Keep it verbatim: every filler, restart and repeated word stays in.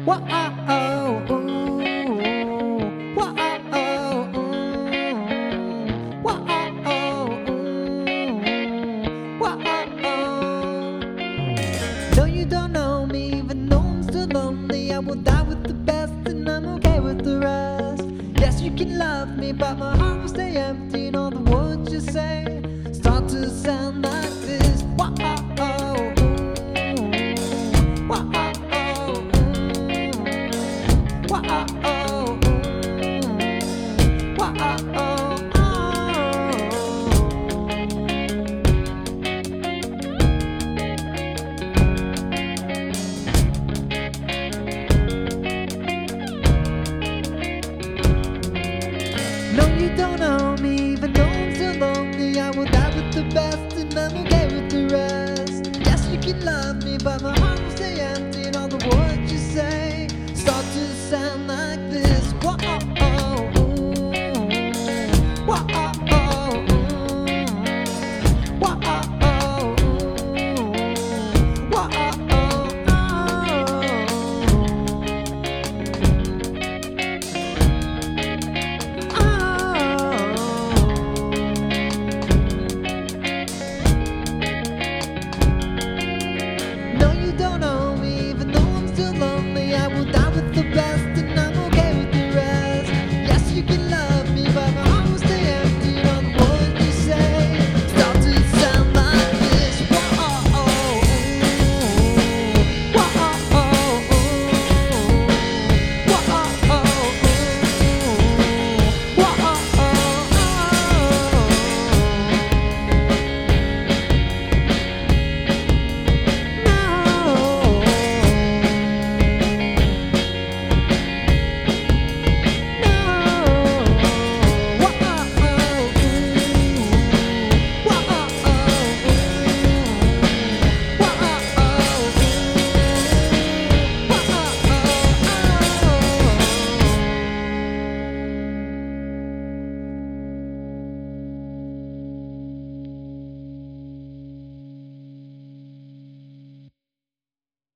Whoa, oh, ooh. Whoa, oh, ooh. Whoa, oh, ooh. Whoa, oh. No, you don't know me, even though I'm still lonely. I will die with the best, and I'm okay with the rest. Yes, you can love me, but my heart will stay empty, and all the words you say start to sound like this. Whoa, oh, ooh. Whoa, oh, ooh. Whoa, oh, ooh. Whoa, oh, oh. No, you don't know me, even though I'm still lonely. I will die with the best, and I'm okay with the rest. Yes, you can love me, but my heart will stay empty, and all the words you say start to sound like this. Whoa, oh, ooh. Whoa, oh, ooh. Whoa, oh, ooh. Whoa, oh, no, you don't know